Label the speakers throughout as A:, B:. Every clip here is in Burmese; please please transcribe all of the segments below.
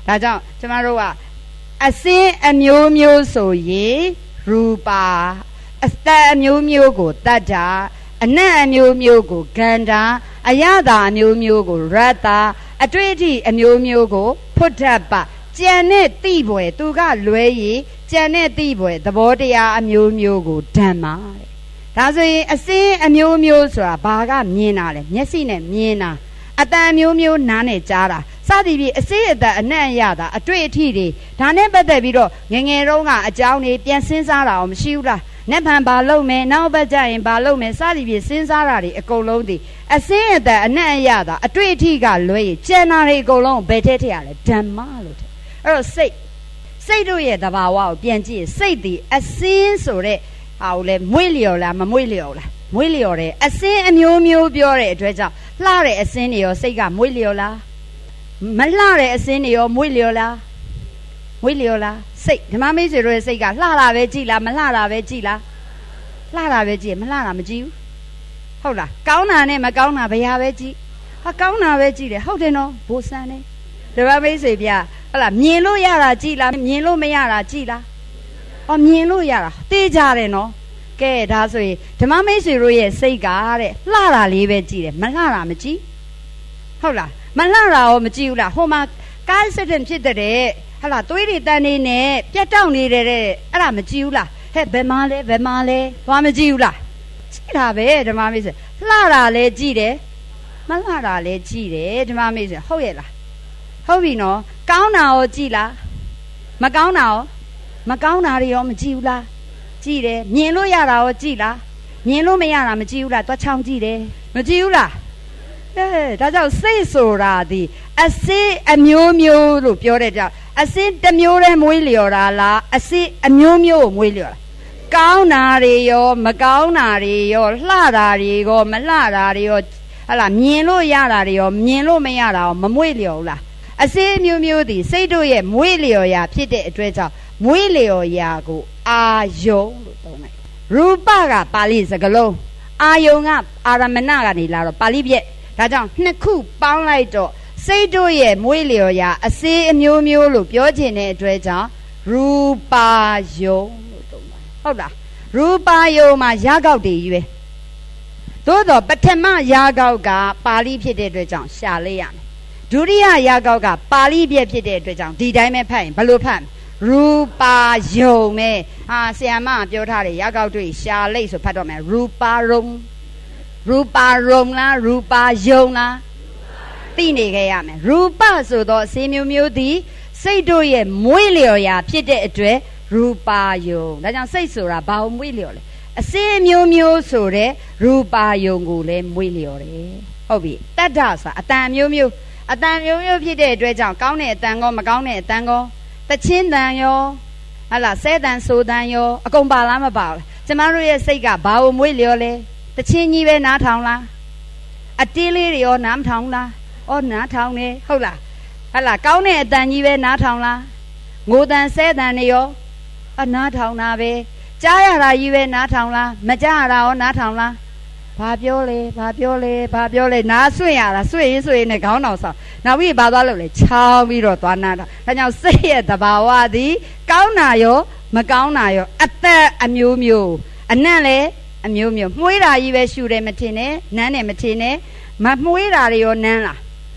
A: ဒါကြောင့်ကျမတို့ကအစင်းအမျိုးမျိုးဆိုရင်ရူပါအတ္တအမျိုးမျိုးကိုတတ္တာအနတ်အမျိုးမျိုးကိုဂန္ဓာအယတာအမျိုးမျိုးကိုရတ္တာအတွေ့အထိအမျိုးမျိုးကိုဖုဒ္ဓပကြံတဲ့တိပွယ်သူကလွဲရည်ကြံတဲ့တိပွယ်သဘောတရားအမျိုးမျိုးကိုဓမ္မတဲ့ဒါဆိုရင်အစင်းအမျိုးမျိုးဆိုတာဘာကမြင်တာလဲမျက်စိနဲ့မြင်တာအတန်မျိုးမျိုးနားနဲ့ကြားတာစသည်ဖြင့်အစေးအတန်အနံ့ရတာအတွေ့အထိတွေဒါနဲ့ပတ်သက်ပြီးတော့ငငယ်တုန်းကအကြောင်းတွေပြန်စဉ်းစားတာအောင်မရှိဘူးလားနက်ဖန်ဘာလုပ်မယ်နောက်ပတ်ကြရင်ဘာလုပ်မယ်စသည်ဖြင့်စဉ်းစားတာတွေအကုန်လုံးဒီအစေးအတန်အနံ့ရတာအတွေ့အထိကလွဲရင်ကျန်တာတွေအကုန်လုံးဘယ်ထဲထည့်ရလဲဓမ္မလို့ထည့်အဲ့တော့စိတ်တို့ရဲ့သဘာဝကိုပြန်ကြည့်စိတ်ဒီအစင်းဆိုတဲ့ဟာကိုလေမွေ့လျော်လားမမွေ့လျော်လားမွေ့လျော်တယ်အစင်းအမျိုးမျိုးပြောတဲ့အတွက်ကြောင့်လှတဲ့အစင်းတွေရောစိတ်ကမွေ့လျော်လားမလှတဲ့အစင်းတွေရောမွေ့လျော်လားမွေ့လျော်လားစိတ်ဓမ္မမိတ်ဆွေတို့ရဲ့စိတ်ကလှတာပဲကြည်လားမလှတာပဲကြည်လားလှတာပဲကြည်မလှတာမကြည်ဘူးဟုတ်လားကောင်းတာနဲ့မကောင်းတာဘယ်ဟာပဲကြည်ဟာကောင်းတာပဲကြည်တယ်ဟုတ်တယ်နော်ဘိုးဆန်းနေဓမ္မမိတ်ဆွေပြဟုတ်လားမြင်လို့ရတာကြည်လားမြင်လို့မရတာကြည်လားအော်မြင်လို့ရတာသိကြတယ်နော်ကဲဒါဆိုရင်ဓမ္မမိတ်ဆွေတို့ရဲ့စိတ်ကတဲ့လှတာလေးပဲကြည်တယ်မလှတာမကြည်ဟုတ်လားမလှတာရောမကြည့်ဘူးလားဟိုမှာကားစစ်တင်ဖြစ်တဲ့ဟာလားသွေးတွေတန်းနေနဲ့ပြတ်တောက်နေတဲ့အဲ့ဒါမကြည့်ဘူးလားဟဲ့ဘယ်မှာလဲသွားမကြည့်ဘူးလားကြည့်တာပဲဓမ္မမိတ်ဆွေလှတာလဲကြည့်တယ်မလှတာလဲကြည့်တယ်ဓမ္မမိတ်ဆွေဟုတ်ရဲ့လားဟုတ်ပြီနော်ကောင်းတာရောကြည့်လားမကောင်းတာရောမကောင်းတာတွေရောမကြည့်ဘူးလားကြည့်တယ်မြင်လို့ရတာရောကြည့်လားမြင်လို့မရတာမကြည့်ဘူးလားတွားချောင်းကြည့်တယ်မကြည့်ဘူးလားဒါကြောင့်စိတ်ဆိုတာဒီအစေးအမျိုးမျိုးလို့ပြောတဲ့ကြောင့်အစေးတစ်မျိုးတည်းမွေးလျော်တာလားအစေးအမျိုးမျိုးကိုမွေးလျော်တာကောင်းတာတွေရောမကောင်းတာတွေရောလှတာတွေရောမလှတာတွေရောဟလာမြင်လို့ရတာတွေရောမြင်လို့မရတာရောမမွေးလျော်ဘူးလားအစေးမျိုးမျိုးဒီစိတ်တို့ရဲ့မွေးလျော်ရာဖြစ်တဲ့အတွက်ကြောင့်မွေးလျော်ရာကိုအာယုံလို့သုံးလိုက်ရူပကပါဠိစကားလုံးအာယုံကအာရမဏကနေလာတော့ပါဠိပြည့်ဒါကြောင့်နှစ်ခုပေါင်းလိုက်တော့စိတ်တို့ရဲ့မွေးလျော်ရာအစေးအမျိုးမျိုးလို့ပြောချင်တဲ့အတွက်ကြောင့်ရူပါယုံလို့သုံးပါဟုတ်လားရူပါယုံမှာရာဂောက်တွေရွယ်သို့တော့ပထမရာဂောက်ကပါဠိဖြစ်တဲ့အတွက်ကြောင့်ရှာလိုက်ရမယ်ဒုတိယရာဂောက်ကပါဠိပြည့်ဖြစ်တဲ့အတွက်ကြောင့်ဒီတိုင်းပဲဖတ်ရင်ဘယ်လိုဖတ်ရူပါယုံနဲ့ဆရာမပြောထားတယ်ရာဂောက်တွေရှာလိုက်ဆိုဖတ်တော့မယ်ရူပါရုံရူပါရုံလားရူပါယုံလားသိနေခဲ့ရမယ်ရူပဆိုတော့အစေမျိုးမျိုးသည်စိတ်တို့ရဲ့မွေးလျော်ရာဖြစ်တဲ့အတွက်ရူပါယုံဒါကြောင့်စိတ်ဆိုတာဘာကိုမွေးလျော်လဲအစေမျိုးမျိုးဆိုတဲ့ရူပါယုံကိုလည်းမွေးလျော်တယ်ဟုတ်ပြီတတ္တဆိုတာအတန်မျိုးမျိုးဖြစ်တဲ့အတွက်ကြောင့်ကောင်းတဲ့အတန်ကောမကောင်းတဲ့အတန်ကောတချင်းတန်ရောဟလာဆဲတန်ဆိုတန်ရောအကုန်ပါလားမပါဘူးကျမတို့ရဲ့စိတ်ကဘာကိုမွေးလျော်လဲတချင်းကြီးပဲနားထောင်လားအတေးလေးတွေရောနားမထောင်လားဩနားထောင်နေဟုတ်လားဟလာကောင်းတဲ့အတန်ကြီးပဲနားထောင်လားငိုတန်ဆဲတန်တွေရောနားထောင်တာပဲကြားရတာကြီးပဲနားထောင်လားမကြားရတာရောနားထောင်လားဘာပြောလဲနားဆွင့်ရတာဆွင့်ရင်နဲ့ခေါင်းတော်ဆောင်နောက်ပြီးဘာသွားလို့လဲချောင်းပြီးတော့သွားနာတာဒါကြောင့်စိတ်ရဲ့သဘာဝသည်ကောင်းတာရောမကောင်းတာရောအသက်အမျိုးမျိုးအနံ့လည်းအမျိုးမျိုးမှုေးတာကြီးပဲရှူတယ်မထင်နဲ့နမ်းတယ်မထင်နဲ့မမှုေးတာတွေရောနမ်းလား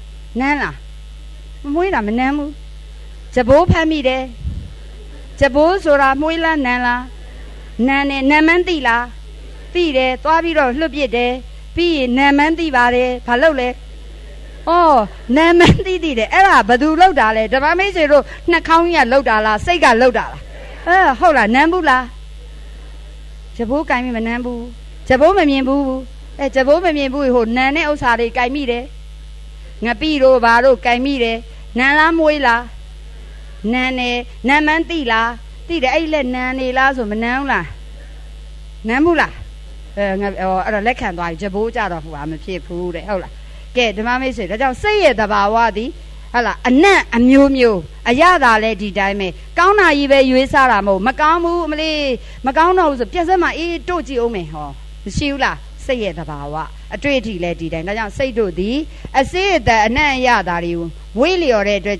A: မမှုေးတာမနမ်းဘူးကြဘိုးဖမ်းမိတယ်ကြဘိုးဆိုတာမှုေးလားနမ်းလားနမ်းတယ်နမ်းမန်းသိလားသိတယ်သွားပြီးတော့လွတ်ပစ်တယ်ပြီးရင်နမ်းမန်းသိပါတယ်ဘာလုပ်လဲဩနမ်းမန်းသိတယ်အဲ့ဒါဘယ်သူလောက်တာလဲဓမ္မမိတ်ဆွေတို့နှာခေါင်းကြီးကလောက်တာလားစိတ်ကလောက်တာလားဟုတ်လားနမ်းဘူးလားကြဘိုးကင်မိမနမ်းဘူးကြဘိုးမမြင်ဘူးကြဘိုးမမြင်ဘူးဟိုနမ်းတဲ့ဥစ္စာတွေကင်မိတယ်ငပိတို့ဘာတို့ကင်မိတယ်နမ်းလားမွေးလားနမ်းတယ်နမ်းမန်းသိလားသိတယ်အဲ့လက်နမ်းနေလားဆိုမနမ်းဘူးလားနမ်းဘူးလားငါအဲ့တော့လက်ခံသွားပြီကြဘိုးကြတော့ဟိုဟာမဖြစ်ဘူးတဲ့ဟုတ်လားကဲဓမ္မမိတ်ဆွေဒါကြောင့်စိတ်ရဲ့သဘာဝသည်ဟာလားအနံ့အမျိုးမျိုးအရသာလဲဒီတိုင်းပဲကောင်းတာကြီးပဲရွေးစားတာမဟုတ်မကောင်းဘူးအမလေးမကောင်းတော့ဘူးဆိုပြက်စက်မှအေးတို့ကြည့်အောင်မယ်ဟောမရှိဘူးလားစိတ်ရဲ့သဘာဝအတွေ့အထိလဲဒီတိုင်းဒါကြောင့်စိတ်တို့သည်အစေးအသက်အနံ့အရသာတွေကိုမွေးလျော်တဲ့အတွက်ကြောင့်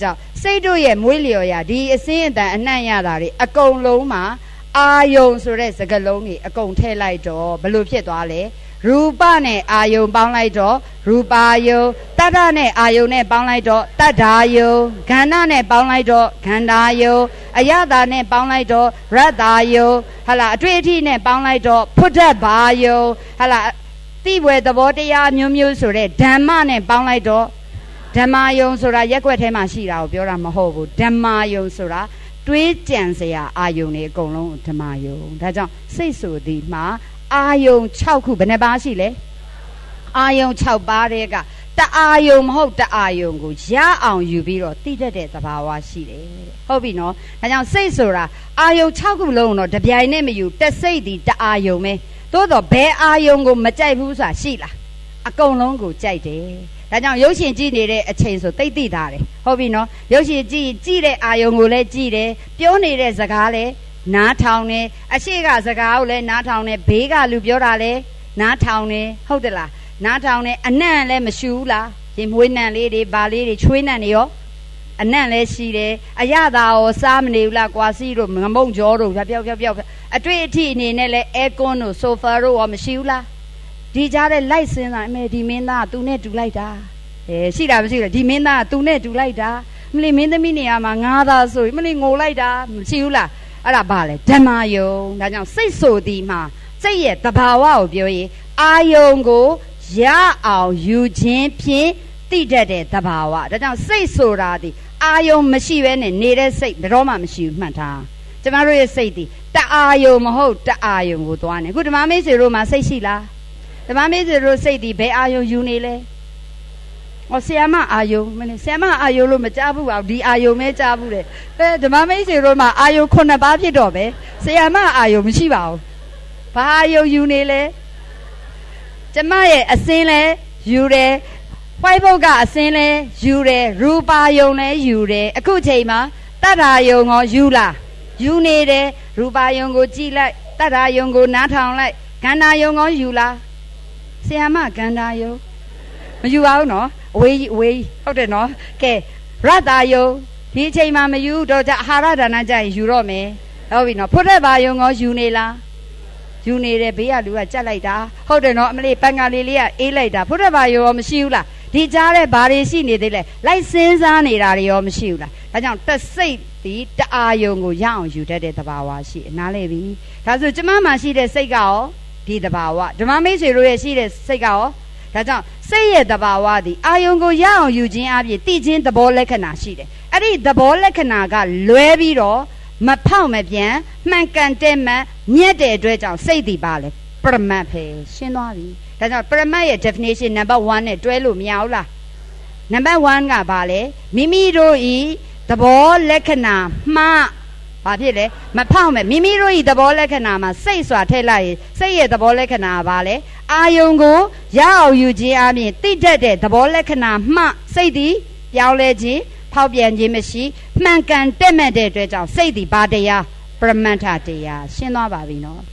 A: စိတ်တို့ရဲ့မွေးလျော်ရာဒီအစင်းအတန်အနှံ့ရတာတွေအကုန်လုံးမှာအာယုံဆိုတဲ့စကားလုံးတွေအကုန်ထည့်လိုက်တော့ဘလို့ဖြစ်သွားလဲရူပနဲ့အာယုံပေါင်းလိုက်တော့ရူပါယုံတတ္တနဲ့အာယုံနဲ့ပေါင်းလိုက်တော့တတ္ထာယုံခန္ဓာနဲ့ပေါင်းလိုက်တော့ခန္ဓာယုံအယတာနဲ့ပေါင်းလိုက်တော့ရတ္တာယုံဟာလားအတွေ့အထိနဲ့ပေါင်းလိုက်တော့ဖုဒ္ဓဘာယုံဟာလားတိဝေသဘောတရားမျိုးမျိုးဆိုတဲ့ဓမ္မနဲ့ပေါင်းလိုက်တော့ဓမ္မယုံဆိုတာရက်ွက်ထဲမှာရှိတာကိုပြောတာမဟုတ်ဘူးဓမ္မယုံဆိုတာတွေးကြံစရာအာယုံတွေအကုန်လုံးဓမ္မယုံဒါကြောင့်စိတ်ဆိုသည်မှာအာယုံ6ခုဘယ်နှပါးရှိလဲအာယုံ6ပါးတဲ့ကတအာယုံမဟုတ်တအာယုံကိုရအောင်ယူပြီးတော့သိတတ်တဲ့သဘာဝရှိတယ်ဟုတ်ပြီနော်ဒါကြောင့်စိတ်ဆိုတာအာယုံ6ခုလုံးတော့တပြိုင်နဲ့မယူတစ်စိတ်ဒီတအာယုံပဲသို့တော့ဘယ်အာယုံကိုမကြိုက်ဘူးဆိုတာရှိလားအကုန်လုံးကိုကြိုက်တယ်ဒါကြောင့်ရုပ်ရှင်ကြည့်နေတဲ့အချိန်ဆိုသိသိတာတယ်ဟုတ်ပြီနော်ရုပ်ရှင်ကြည့်တဲ့အာယုံကိုလည်းကြည့်တယ်ပြောနေတဲ့စကားလည်းနားထောင်တယ်အရှိကစကားကိုလည်းနားထောင်တယ်ဘေးကလူပြောတာလည်းနားထောင်တယ်ဟုတ်တယ်လားနားထောင်တယ်အနံ့လည်းမရှူဘူးလားဒီမွေးနံလေးတွေဗာလေးတွေချွေးနံတွေရောအနံ့လည်းရှိတယ်အရသာရောစားမနေဘူးလားကွာစီတို့ငမုံကြောတို့ပြောက်အတွေ့အထိအနေနဲ့လည်းအဲကွန်းတို့ဆိုဖာတို့ရောမရှိဘူးလားဒီကြားတဲ့လိုက်စင်းတာအမေဒီမင်းသားကသူနဲ့တူလိုက်တာရှိတာမရှိဘူးဒီမင်းသားကသူနဲ့တူလိုက်တာမလီမင်းသမီးနေရာမှာငါးသားဆိုမလီငိုလိုက်တာမရှိဘူးလားအဲ့ဒါဘာလဲဓမ္မယုံဒါကြောင့်စိတ်ဆိုသည်မှာစိတ်ရဲ့သဘာဝကိုပြောရင်အာယုံကိုရအောင်ယူခြင်းဖြင့်သိတတ်တဲ့သဘာဝဒါကြောင့်စိတ်ဆိုတာဒီအာယုံမရှိဘဲနဲ့နေတဲ့စိတ်ဘယ်တော့မှမရှိဘူးမှတ်ထားကျမတို့ရဲ့စိတ်ဒီတအာယုံမဟုတ်တအာယုံကိုသွားနေအခုဓမ္မမိတ်ဆွေတို့မှာစိတ်ရှိလားဓမ္မမိတ်ဆွေတို့စိတ်ဒီဘယ်အာယုံယူနေလဲဆရာမအာယုံမင်းဆရာမအာယုံလို့မကြားဘူးပါဒီအာယုံပဲကြားဘူးတယ်ဓမ္မမိတ်ဆွေတို့မှာအာယုံ9ပါးဖြစ်တော့ပဲဆရာမအာယုံမရှိပါဘူးဘာအာယုံယူနေလဲကျမရဲ့အစင်းလဲယူတယ်ဝိုက်ဘုတ်ကအစင်းလဲယူတယ်ရူပါယုံလဲယူတယ်အခုချိန်မှာတတ္ထာယုံကိုယူလားယူနေတယ်ရူပါယုံကိုကြည့်လိုက်တတ္ထာယုံကိုနားထောင်လိုက်ခန္ဓာယုံကိုယူလားဆရာမခန္ဓာယုံမယူပါဘူးနော်အဝေးဟုတ်တယ်နော်ကဲရတ္တာယုံဒီအချိန်မှာမယူတော့ကြအာဟာရဒါနကြရင်ယူတော့မယ်ဟုတ်ပြီနော်ဖုဒ္ဓဘာယုံကိုယူနေလားယူနေတယ်ဘေးကလူကကြက်လိုက်တာဟုတ်တယ်နော်အမလေးပန်ကလေးလေးကအေးလိုက်တာဖုဒ္ဓဘာယုံရောမရှိဘူးလားဒီကြားတဲ့ဘာတွေရှိနေသေးလဲလိုက်စဉ်းစားနေတာတွေရောမရှိဘူးလားဒါကြောင့်တစိတ်ဒီတအာယုံကိုရအောင်ယူတတ်တဲ့သဘာဝရှိနားလေပြီဒါဆိုကျမမှာရှိတဲ့စိတ်ကရောဒီသဘာဝဓမ္မမိတ်ဆွေတို့ရဲ့ရှိတဲ့စိတ်ကရောဒါကြောင့်စိတ်ရဲ့သဘာဝသည်အာယုံကိုရအောင်ယူခြင်းအပြင်သိခြင်းသဘောလက္ခဏာရှိတယ်အဲ့ဒီသဘောလက္ခဏာကလွဲပြီးတော့မဖောက်မပြန်မှန်ကန်တဲ့မှမြတ်တဲ့အတွက်ကြောင့်စိတ်ဒီပါလေပရမတ်ပဲရှင်းသွားပြီဒါကြောင့်ပရမတ်ရဲ့ definition number 1နဲ့တွဲလို့မရဘူးလား number 1ကဘာလဲမိမိတို့ဤသဘောလက္ခဏာမှဘာဖြစ်လဲမဖောက်မဲ့မိမိတို့ဤသဘောလက္ခဏာမှာစိတ်စွာထည့်လိုက်ရင်စိတ်ရဲ့သဘောလက္ခဏာကဘာလဲအာယုံကိုရအောင်ယူခြင်းအပြင်သိတတ်တဲ့သဘောလက္ခဏာမှစိတ်သည်ပြောင်းလဲခြင်းဖောက်ပြန်ခြင်းမရှိမှန်ကန်တက်မဲ့တဲ့အတွက်ကြောင့်စိတ်သည်ဘာတရားပရမတ္ထတရားရှင်းသွားပါပြီနော်